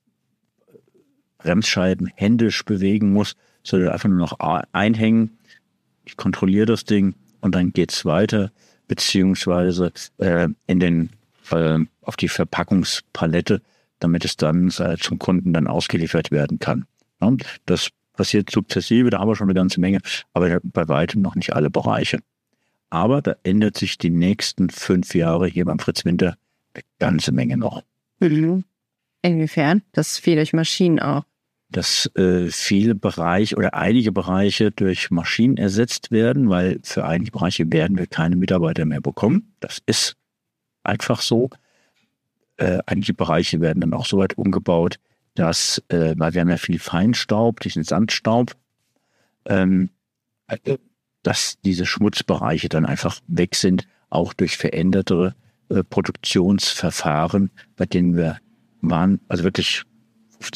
Bremsscheiben händisch bewegen muss, sondern einfach nur noch einhängen. Ich kontrolliere das Ding und dann geht's weiter, beziehungsweise äh, in den äh, auf die Verpackungspalette, damit es dann äh, zum Kunden dann ausgeliefert werden kann. Ja, das passiert sukzessive, da haben wir schon eine ganze Menge, aber bei weitem noch nicht alle Bereiche. Aber da ändert sich die nächsten fünf Jahre hier beim Fritz Winter eine ganze Menge noch. Mhm. Inwiefern? Das ist viel durch Maschinen auch. Dass äh, viele Bereiche oder einige Bereiche durch Maschinen ersetzt werden, weil für einige Bereiche werden wir keine Mitarbeiter mehr bekommen. Das ist einfach so. Äh, einige Bereiche werden dann auch so weit umgebaut, dass, äh, weil wir haben ja viel Feinstaub, diesen Sandstaub, ähm, äh, dass diese Schmutzbereiche dann einfach weg sind, auch durch veränderte äh, Produktionsverfahren, bei denen wir waren, also wirklich fünfzig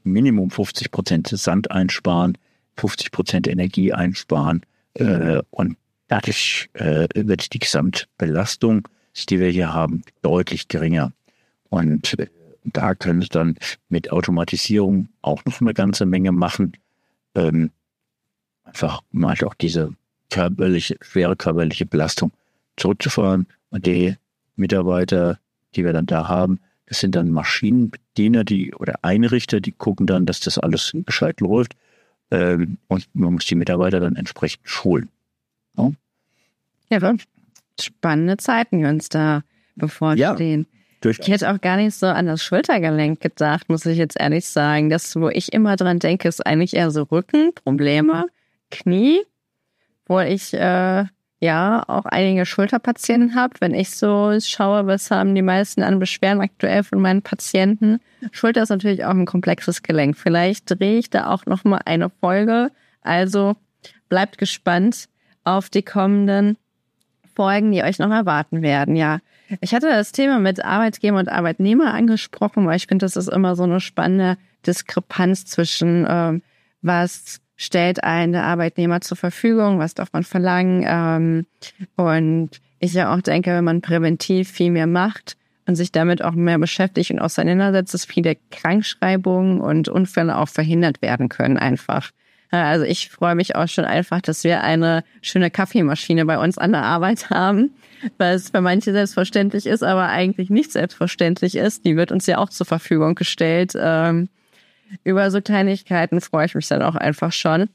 Minimum fünfzig Prozent Sand einsparen, fünfzig Prozent Energie einsparen äh, und dadurch äh, wird die Gesamtbelastung, die wir hier haben, deutlich geringer. Und äh, da können es dann mit Automatisierung auch noch eine ganze Menge machen. Ähm, einfach mal auch diese körperliche, schwere körperliche Belastung zurückzufahren. Und die Mitarbeiter, die wir dann da haben, das sind dann Maschinenbediener, die oder Einrichter, die gucken dann, dass das alles gescheit läuft. Ähm, und man muss die Mitarbeiter dann entsprechend schulen. Ja, ja, spannende Zeiten, die uns da bevorstehen. Ja. Ich hätte auch gar nicht so an das Schultergelenk gedacht, muss ich jetzt ehrlich sagen. Das, wo ich immer dran denke, ist eigentlich eher so Rückenprobleme, Knie, wo ich äh, ja auch einige Schulterpatienten habe. Wenn ich so schaue, was haben die meisten an Beschwerden aktuell von meinen Patienten. Schulter ist natürlich auch ein komplexes Gelenk. Vielleicht drehe ich da auch nochmal eine Folge. Also bleibt gespannt auf die kommenden Folgen, die euch noch erwarten werden. Ja, ich hatte das Thema mit Arbeitgeber und Arbeitnehmer angesprochen, weil ich finde, das ist immer so eine spannende Diskrepanz zwischen, ähm, was stellt ein der Arbeitnehmer zur Verfügung, was darf man verlangen. Ähm, und ich ja auch denke, wenn man präventiv viel mehr macht und sich damit auch mehr beschäftigt und auseinandersetzt, dass viele Krankschreibungen und Unfälle auch verhindert werden können einfach. Also ich freue mich auch schon einfach, dass wir eine schöne Kaffeemaschine bei uns an der Arbeit haben, weil es für manche selbstverständlich ist, aber eigentlich nicht selbstverständlich ist. Die wird uns ja auch zur Verfügung gestellt. Ähm, über so Kleinigkeiten freue ich mich dann auch einfach schon.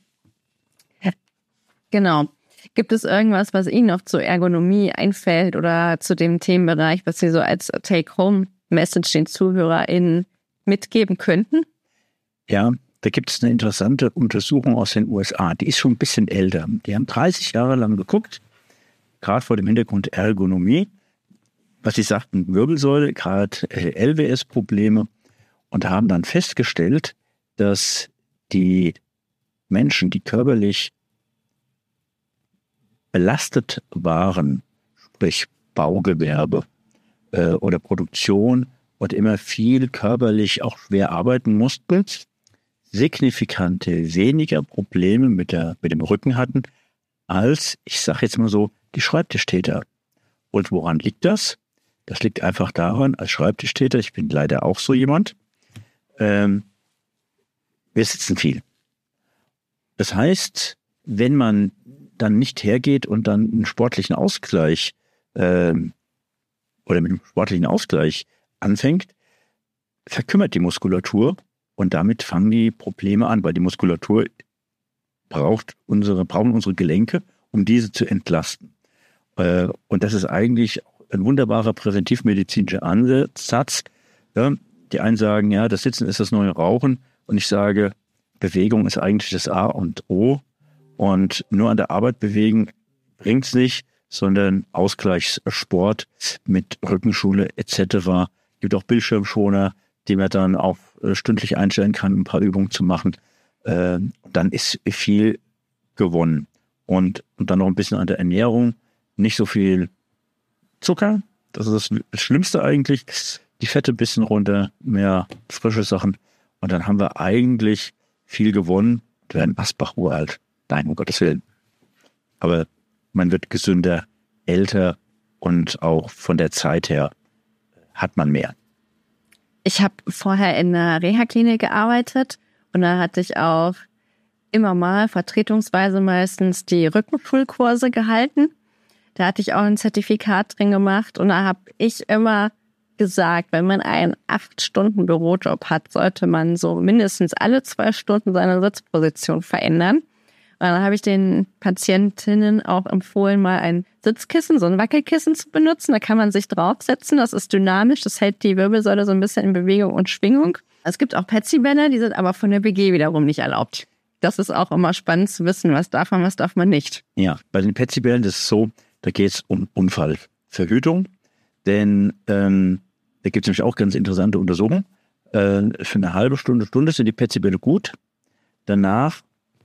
Genau. Gibt es irgendwas, was Ihnen noch zur Ergonomie einfällt oder zu dem Themenbereich, was Sie so als Take-Home-Message den ZuhörerInnen mitgeben könnten? Ja, da gibt es eine interessante Untersuchung aus den U S A. Die ist schon ein bisschen älter. Die haben dreißig Jahre lang geguckt, gerade vor dem Hintergrund Ergonomie, was sie sagten, Wirbelsäule, gerade L W S-Probleme, und haben dann festgestellt, dass die Menschen, die körperlich belastet waren, sprich Baugewerbe äh, oder Produktion und immer viel körperlich auch schwer arbeiten mussten, signifikante weniger Probleme mit, der, mit dem Rücken hatten, als, ich sage jetzt mal so, die Schreibtischtäter. Und woran liegt das? Das liegt einfach daran, als Schreibtischtäter, ich bin leider auch so jemand, ähm, wir sitzen viel. Das heißt, wenn man dann nicht hergeht und dann einen sportlichen Ausgleich ähm, oder mit einem sportlichen Ausgleich anfängt, verkümmert die Muskulatur. Und damit fangen die Probleme an, weil die Muskulatur braucht unsere, brauchen unsere Gelenke, um diese zu entlasten. Äh, und das ist eigentlich ein wunderbarer präventivmedizinischer Ansatz. Ja, die einen sagen, ja, das Sitzen ist das neue Rauchen. Und ich sage, Bewegung ist eigentlich das A und O. Und nur an der Arbeit bewegen bringt es nicht, sondern Ausgleichssport mit Rückenschule et cetera. Es gibt auch Bildschirmschoner, die man dann auch äh, stündlich einstellen kann, ein paar Übungen zu machen. Äh, dann ist viel gewonnen. Und, und dann noch ein bisschen an der Ernährung. Nicht so viel Zucker. Das ist das Schlimmste eigentlich. Die Fette ein bisschen runter, mehr frische Sachen. Und dann haben wir eigentlich viel gewonnen. Wir werden Asbach uralt. Nein, um Gottes Willen. Aber man wird gesünder, älter und auch von der Zeit her hat man mehr. Ich habe vorher in einer Reha-Klinik gearbeitet und da hatte ich auch immer mal vertretungsweise meistens die Rückenschulkurse gehalten. Da hatte ich auch ein Zertifikat drin gemacht und da habe ich immer gesagt, wenn man einen acht Stunden Bürojob hat, sollte man so mindestens alle zwei Stunden seine Sitzposition verändern. Und dann habe ich den Patientinnen auch empfohlen, mal ein Sitzkissen, so ein Wackelkissen zu benutzen. Da kann man sich draufsetzen, das ist dynamisch, das hält die Wirbelsäule so ein bisschen in Bewegung und Schwingung. Es gibt auch Petsy-Bänder, die sind aber von der B G wiederum nicht erlaubt. Das ist auch immer spannend zu wissen, was darf man, was darf man nicht. Ja, bei den Petsy-Bällen ist es so, da geht es um Unfallverhütung. Denn ähm, da gibt es nämlich auch ganz interessante Untersuchungen. Äh, für eine halbe Stunde, Stunde sind die Petsy-Bälle gut. Danach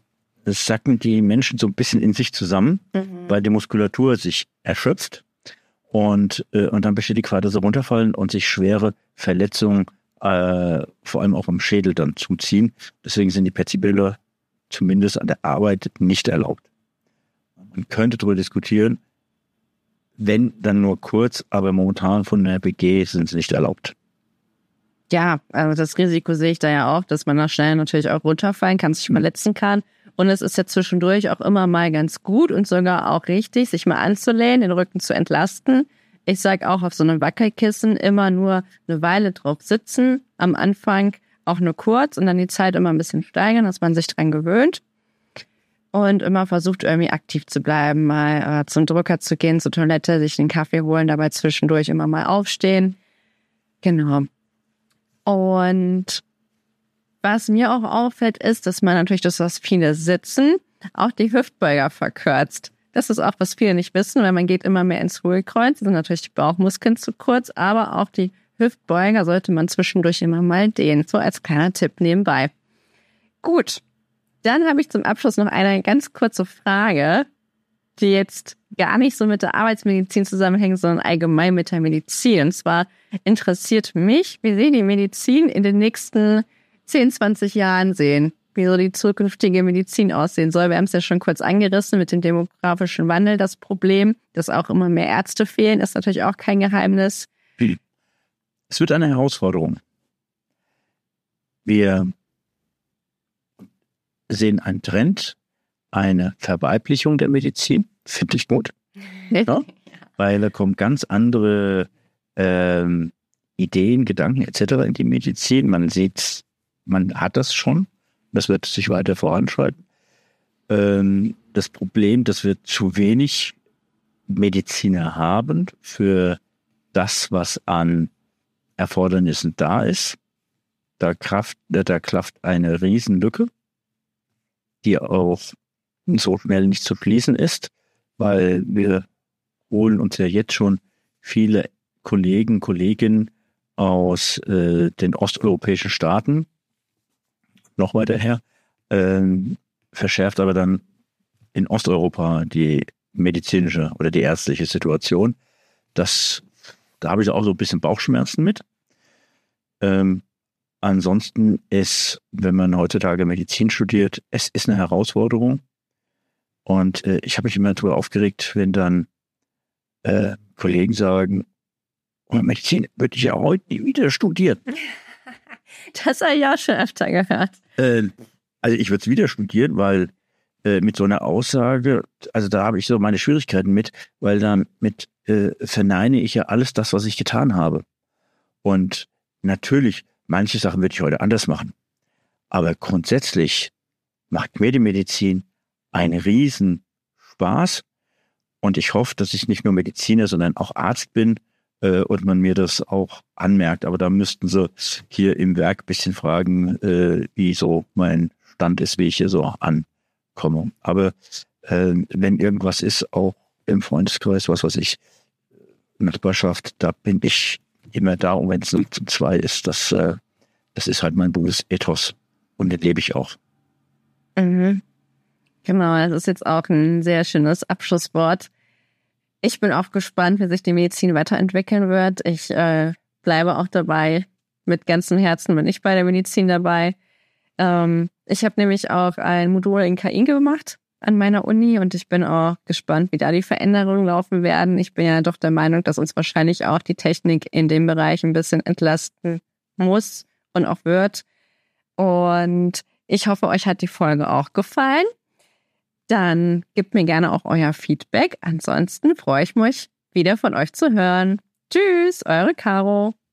sacken die Menschen so ein bisschen in sich zusammen, mhm. weil die Muskulatur sich erschöpft und, äh, und dann besteht die Gefahr, dass sie runterfallen und sich schwere Verletzungen äh, vor allem auch am Schädel dann zuziehen. Deswegen sind die P E T C-Bilder zumindest an der Arbeit nicht erlaubt. Man könnte darüber diskutieren, wenn, dann nur kurz, aber momentan von der B G sind sie nicht erlaubt. Ja, also das Risiko sehe ich da ja auch, dass man da schnell natürlich auch runterfallen kann, sich verletzen kann. Und es ist ja zwischendurch auch immer mal ganz gut und sogar auch richtig, sich mal anzulehnen, den Rücken zu entlasten. Ich sage auch, auf so einem Wackelkissen immer nur eine Weile drauf sitzen, am Anfang auch nur kurz und dann die Zeit immer ein bisschen steigern, dass man sich dran gewöhnt. Und immer versucht irgendwie aktiv zu bleiben, mal äh, zum Drucker zu gehen, zur Toilette, sich den Kaffee holen, dabei zwischendurch immer mal aufstehen. Genau. Und was mir auch auffällt, ist, dass man natürlich das, was viele sitzen, auch die Hüftbeuger verkürzt. Das ist auch, was viele nicht wissen, weil man geht immer mehr ins Hohlkreuz. Da sind natürlich die Bauchmuskeln zu kurz, aber auch die Hüftbeuger sollte man zwischendurch immer mal dehnen. So als kleiner Tipp nebenbei. Gut. Dann habe ich zum Abschluss noch eine ganz kurze Frage, die jetzt gar nicht so mit der Arbeitsmedizin zusammenhängt, sondern allgemein mit der Medizin. Und zwar interessiert mich, wie Sie die Medizin in den nächsten zehn, zwanzig Jahren sehen, wie so die zukünftige Medizin aussehen soll. Wir haben es ja schon kurz angerissen mit dem demografischen Wandel. Das Problem, dass auch immer mehr Ärzte fehlen, ist natürlich auch kein Geheimnis. Es wird eine Herausforderung. Wir sehen einen Trend, eine Verweiblichung der Medizin, finde ich gut. Ja? Weil da kommen ganz andere ähm, Ideen, Gedanken et cetera in die Medizin. Man sieht, man hat das schon. Das wird sich weiter voranschreiten. Ähm, das Problem, dass wir zu wenig Mediziner haben für das, was an Erfordernissen da ist. Da, Kraft, da klafft eine Riesenlücke, die auch so schnell nicht zu schließen ist, weil wir holen uns ja jetzt schon viele Kollegen, Kolleginnen aus äh, den osteuropäischen Staaten, noch weiter her, äh, verschärft aber dann in Osteuropa die medizinische oder die ärztliche Situation. Das, da habe ich auch so ein bisschen Bauchschmerzen mit. Ähm, Ansonsten ist, wenn man heutzutage Medizin studiert, es ist eine Herausforderung. Und äh, ich habe mich immer darüber aufgeregt, wenn dann äh, Kollegen sagen, oh, Medizin würde ich ja heute nie wieder studieren. Das habe ich auch schon öfter gehört. Äh, also ich würde es wieder studieren, weil äh, mit so einer Aussage, also da habe ich so meine Schwierigkeiten mit, weil damit äh, verneine ich ja alles das, was ich getan habe. Und natürlich, manche Sachen würde ich heute anders machen. Aber grundsätzlich macht mir die Medizin einen riesen Spaß. Und ich hoffe, dass ich nicht nur Mediziner, sondern auch Arzt bin äh, und man mir das auch anmerkt. Aber da müssten Sie hier im Werk ein bisschen fragen, äh, wie so mein Stand ist, wie ich hier so ankomme. Aber äh, wenn irgendwas ist, auch im Freundeskreis, was weiß ich, Nachbarschaft, da bin ich immer da, und wenn es null zu zwei ist, das, äh, das ist halt mein Berufsethos und den lebe ich auch. Mhm. Genau, das ist jetzt auch ein sehr schönes Abschlusswort. Ich bin auch gespannt, wie sich die Medizin weiterentwickeln wird. Ich äh, bleibe auch dabei. Mit ganzem Herzen bin ich bei der Medizin dabei. Ähm, ich habe nämlich auch ein Modul in K I gemacht an meiner Uni und ich bin auch gespannt, wie da die Veränderungen laufen werden. Ich bin ja doch der Meinung, dass uns wahrscheinlich auch die Technik in dem Bereich ein bisschen entlasten muss und auch wird. Und ich hoffe, euch hat die Folge auch gefallen. Dann gebt mir gerne auch euer Feedback. Ansonsten freue ich mich, wieder von euch zu hören. Tschüss, eure Caro.